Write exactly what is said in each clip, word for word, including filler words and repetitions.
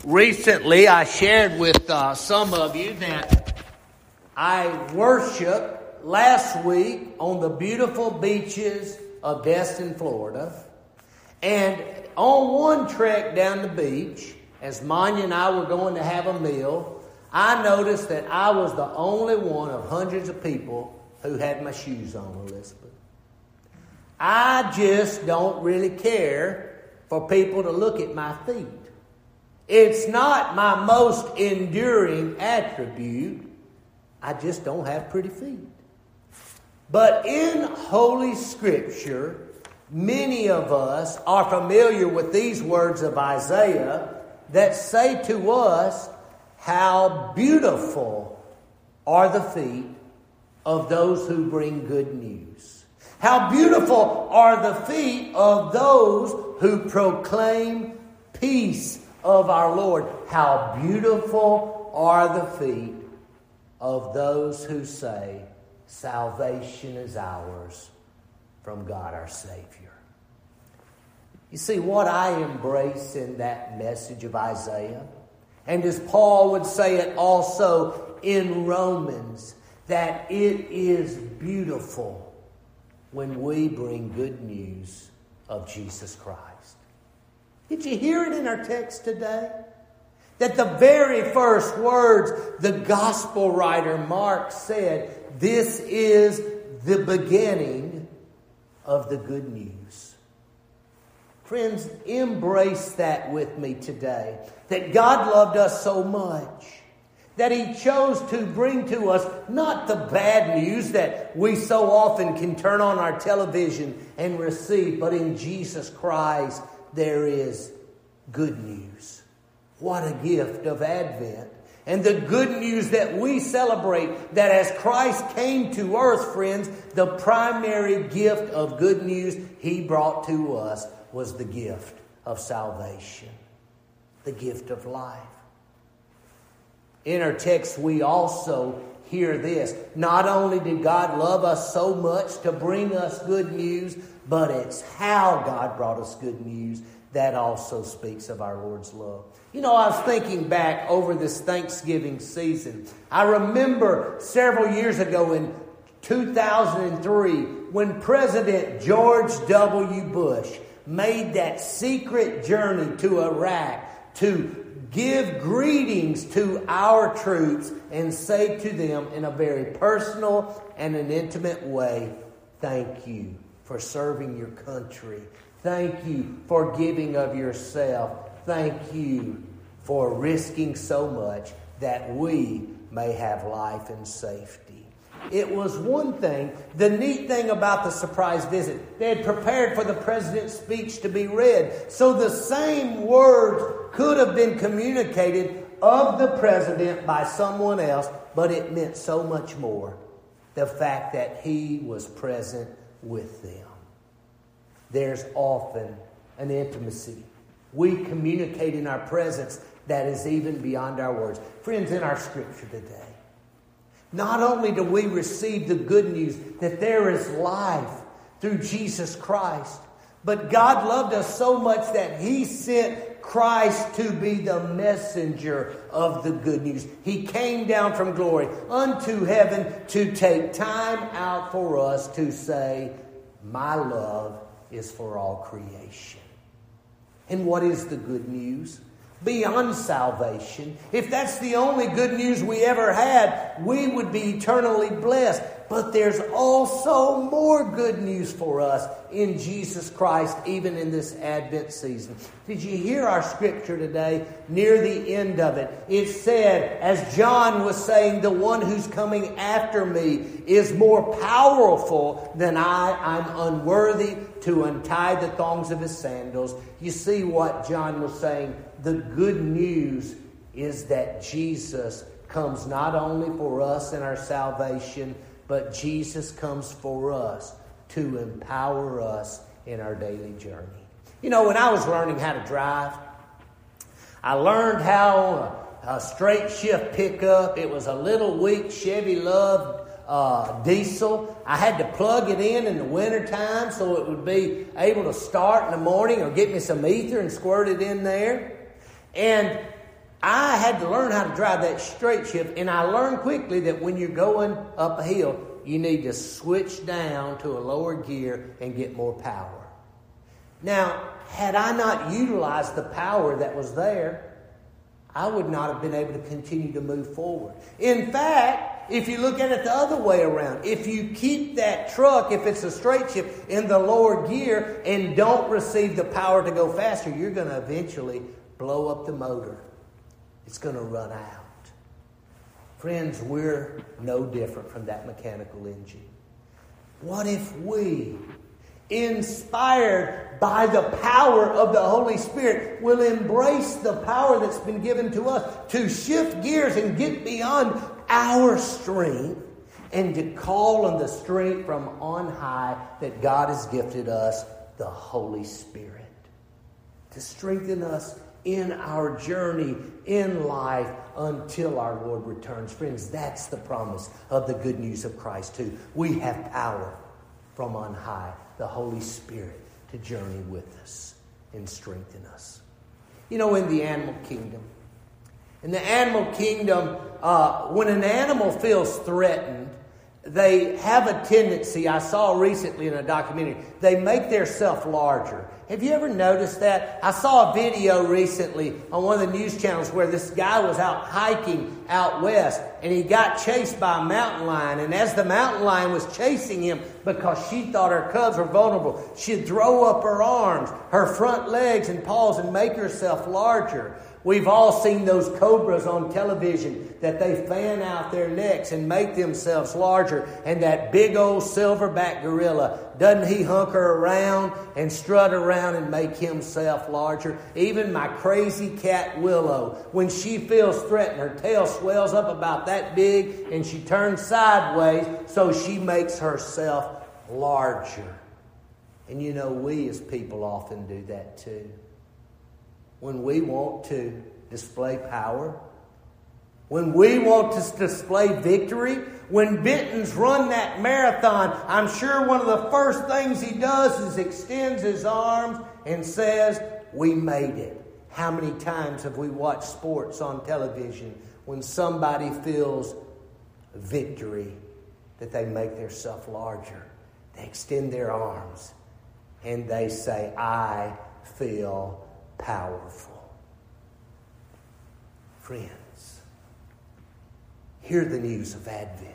Recently, I shared with uh, some of you that I worshiped last week on the beautiful beaches of Destin, Florida. And on one trek down the beach, as Manya and I were going to have a meal, I noticed that I was the only one of hundreds of people who had my shoes on, Elizabeth. I just don't really care for people to look at my feet. It's not my most enduring attribute. I just don't have pretty feet. But in Holy Scripture, many of us are familiar with these words of Isaiah that say to us, how beautiful are the feet of those who bring good news. How beautiful are the feet of those who proclaim peace of our Lord. How beautiful are the feet of those who say, salvation is ours from God our Savior. You see, what I embrace in that message of Isaiah, and as Paul would say it also in Romans, that it is beautiful when we bring good news of Jesus Christ. Did you hear it in our text today? That the very first words the gospel writer Mark said, this is the beginning of the good news. Friends, embrace that with me today. That God loved us so much that He chose to bring to us not the bad news that we so often can turn on our television and receive, but in Jesus Christ there is good news. What a gift of Advent. And the good news that we celebrate, that as Christ came to earth, friends, the primary gift of good news He brought to us was the gift of salvation, the gift of life. In our text, we also hear this. Not only did God love us so much to bring us good news, but it's how God brought us good news that also speaks of our Lord's love. You know, I was thinking back over this Thanksgiving season. I remember several years ago in two thousand three when President George W. Bush made that secret journey to Iraq to give greetings to our troops and say to them in a very personal and an intimate way, thank you for serving your country. Thank you for giving of yourself. Thank you for risking so much that we may have life and safety. It was one thing. The neat thing about the surprise visit, they had prepared for the president's speech to be read. So the same words could have been communicated of the president by someone else, but it meant so much more. The fact that he was present with them. There's often an intimacy. We communicate in our presence that is even beyond our words. Friends, in our scripture today, not only do we receive the good news that there is life through Jesus Christ, but God loved us so much that He sent Christ to be the messenger of the good news. He came down from glory unto heaven to take time out for us to say, my love is for all creation. And what is the good news? Beyond salvation, if that's the only good news we ever had, we would be eternally blessed. But there's also more good news for us in Jesus Christ, even in this Advent season. Did you hear our scripture today? Near the end of it, it said, as John was saying, the one who's coming after me is more powerful than I. I'm unworthy to untie the thongs of his sandals. You see what John was saying? The good news is that Jesus comes not only for us in our salvation, but Jesus comes for us to empower us in our daily journey. You know, when I was learning how to drive, I learned how a, a straight shift pickup, it was a little weak Chevy Love uh, diesel. I had to plug it in in the wintertime so it would be able to start in the morning or get me some ether and squirt it in there. And I had to learn how to drive that straight shift, and I learned quickly that when you're going up a hill, you need to switch down to a lower gear and get more power. Now, had I not utilized the power that was there, I would not have been able to continue to move forward. In fact, if you look at it the other way around, if you keep that truck, if it's a straight shift, in the lower gear and don't receive the power to go faster, you're going to eventually blow up the motor. It's going to run out. Friends, we're no different from that mechanical engine. What if we, inspired by the power of the Holy Spirit, will embrace the power that's been given to us to shift gears and get beyond our strength and to call on the strength from on high that God has gifted us, the Holy Spirit, to strengthen us in our journey in life until our Lord returns. Friends, that's the promise of the good news of Christ too. We have power from on high, the Holy Spirit, to journey with us and strengthen us. You know, in the animal kingdom, in the animal kingdom, uh, when an animal feels threatened, they have a tendency, I saw recently in a documentary, they make themselves larger. Have you ever noticed that? I saw a video recently on one of the news channels where this guy was out hiking out west and he got chased by a mountain lion. And as the mountain lion was chasing him, because she thought her cubs were vulnerable, she'd throw up her arms, her front legs and paws and make herself larger. We've all seen those cobras on television that they fan out their necks and make themselves larger. And that big old silverback gorilla, doesn't he hunker around and strut around and make himself larger? Even my crazy cat Willow, when she feels threatened, her tail swells up about that big and she turns sideways so she makes herself larger. And you know, we as people often do that too. When we want to display power, when we want to display victory, when Benton's run that marathon, I'm sure one of the first things he does is extends his arms and says, "We made it." How many times have we watched sports on television when somebody feels victory, that they make themselves larger? They extend their arms and they say, "I feel powerful." Friends, hear the news of Advent.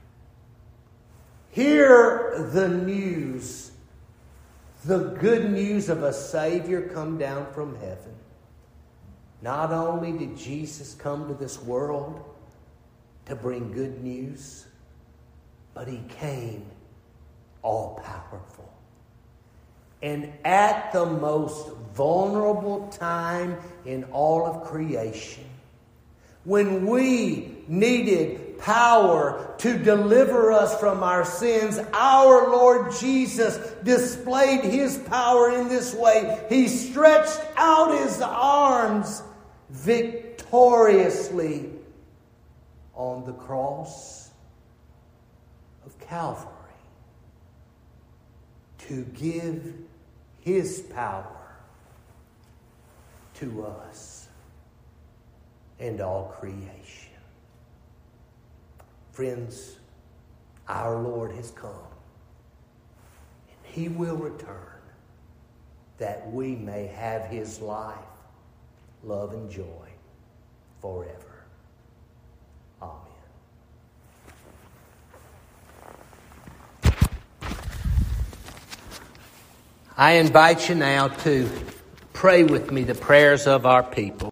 Hear the news, the good news of a Savior come down from heaven. Not only did Jesus come to this world to bring good news, but He came all powerful. And at the most vulnerable time in all of creation, when we needed power to deliver us from our sins, our Lord Jesus displayed His power in this way. He stretched out His arms victoriously on the cross of Calvary to give His power to us and all creation. Friends, our Lord has come, and He will return that we may have His life, love, and joy forever. Amen. I invite you now to pray with me the prayers of our people.